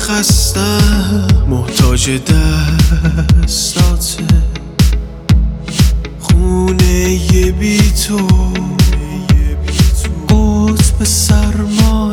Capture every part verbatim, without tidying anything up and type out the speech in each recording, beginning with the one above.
خستم محتاج دستاته، خونه یه بی تو قطب سرماه،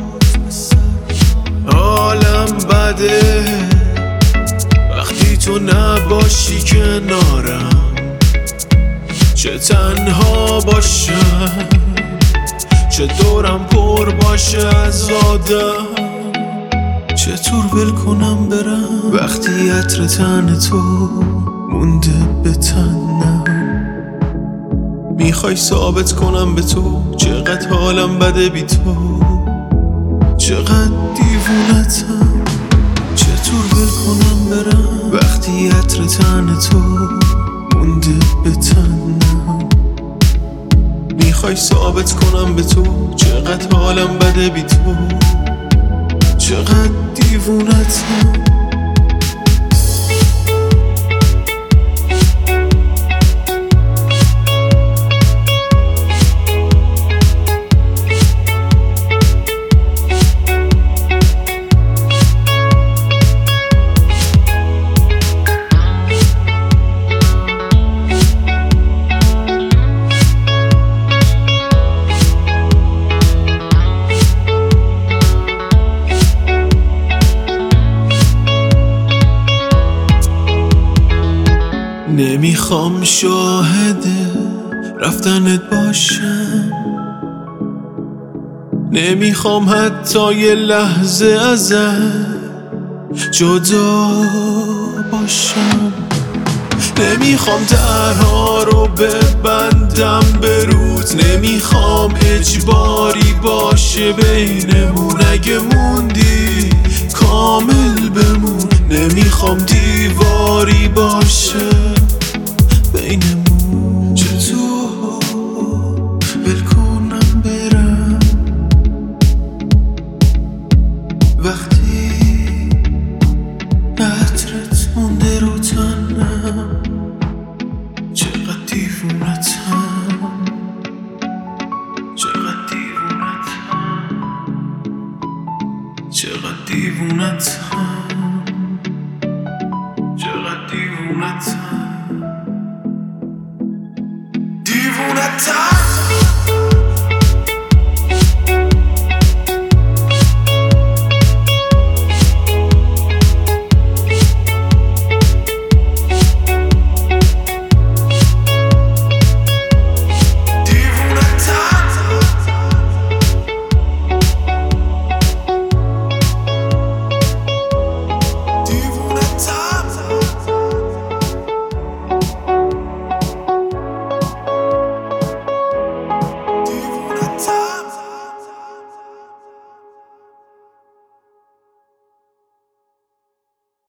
حالم بده وقتی تو نباشی کنارم، چه تنها باشم چه دورم پر باشه از آدم، چطور ول کنم برم وقتی عطر تن تو مونده به تنم، میخوای ثابت کنم به تو چقدر حالم بده بی تو، چقدر دیوونتم، چطور ول کنم برم وقتی عطر تن تو مونده به تنم، میخوای ثابت کنم به تو چقدر حالم بده بی تو، چقدر دیوونتم. نمیخوام شاهد رفتنت باشم، نمیخوام حتی یه لحظه ازت جدا باشم، نمیخوام درها رو ببندم به روت، نمیخوام اجباری باشه بینمون، اگه موندی کامل بمون، نمیخوام دیواری باشه بینمون، چطور ول کنم برم وقتی عطرت مونده رو تنم، چقدر دیوونتم، چقدر دیوونتم، چقدر دیوونتم.